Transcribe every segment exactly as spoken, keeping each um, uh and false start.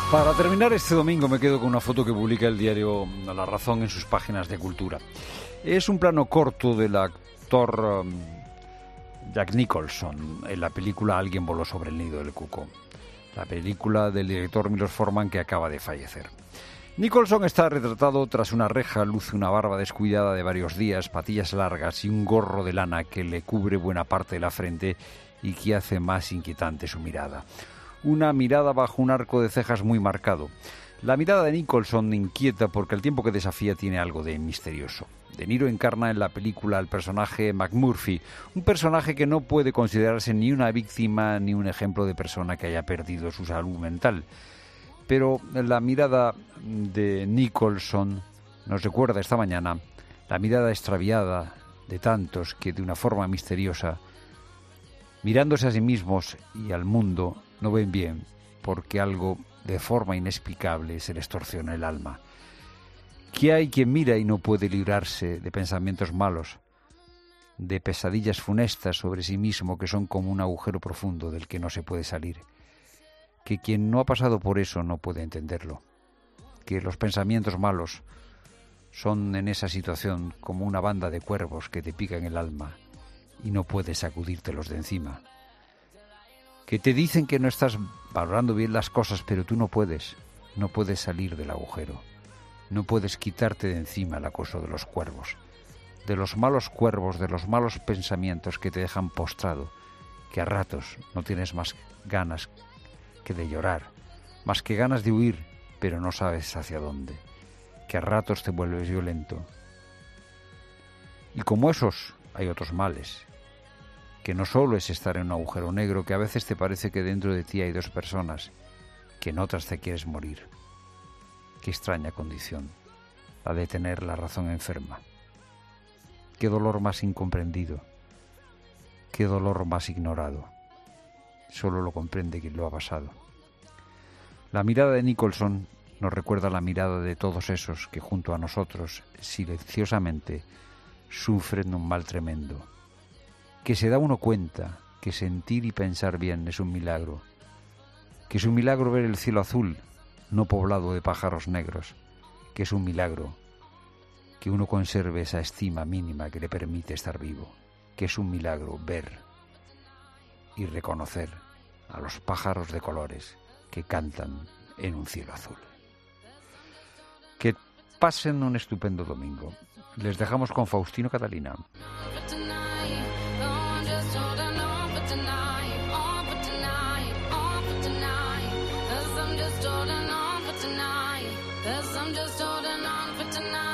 Para terminar este domingo me quedo con una foto que publica el diario La Razón en sus páginas de cultura. Es un plano corto del actor um, Jack Nicholson en la película Alguien voló sobre el nido del cuco, la película del director Milos Forman, que acaba de fallecer. Nicholson está retratado tras una reja, luce una barba descuidada de varios días, patillas largas y un gorro de lana que le cubre buena parte de la frente y que hace más inquietante su mirada. Una mirada bajo un arco de cejas muy marcado. La mirada de Nicholson inquieta porque al tiempo que desafía tiene algo de misterioso. De Niro encarna en la película al personaje McMurphy, un personaje que no puede considerarse ni una víctima ni un ejemplo de persona que haya perdido su salud mental. Pero la mirada de Nicholson nos recuerda esta mañana la mirada extraviada de tantos que de una forma misteriosa, mirándose a sí mismos y al mundo, no ven bien porque algo de forma inexplicable se les torciona el alma. Que hay quien mira y no puede librarse de pensamientos malos, de pesadillas funestas sobre sí mismo que son como un agujero profundo del que no se puede salir. Que quien no ha pasado por eso no puede entenderlo. Que los pensamientos malos son en esa situación como una banda de cuervos que te pican el alma y no puedes sacudírtelos de encima. Que te dicen que no estás valorando bien las cosas, pero tú no puedes, no puedes salir del agujero, no puedes quitarte de encima el acoso de los cuervos, de los malos cuervos, de los malos pensamientos que te dejan postrado, que a ratos no tienes más ganas que de llorar, más que ganas de huir, pero no sabes hacia dónde, que a ratos te vuelves violento. Y como esos, hay otros males, que no solo es estar en un agujero negro, que a veces te parece que dentro de ti hay dos personas, que en otras te quieres morir. Qué extraña condición, la de tener la razón enferma. Qué dolor más incomprendido, qué dolor más ignorado. Solo lo comprende quien lo ha pasado. La mirada de Nicholson nos recuerda la mirada de todos esos que junto a nosotros, silenciosamente, sufren un mal tremendo. Que se da uno cuenta que sentir y pensar bien es un milagro, que es un milagro ver el cielo azul, no poblado de pájaros negros, que es un milagro que uno conserve esa estima mínima que le permite estar vivo, que es un milagro ver y reconocer a los pájaros de colores que cantan en un cielo azul. Que pasen un estupendo domingo. Les dejamos con Faustino Catalina.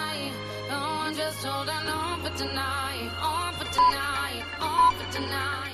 Holding on for tonight, on for tonight, on for tonight.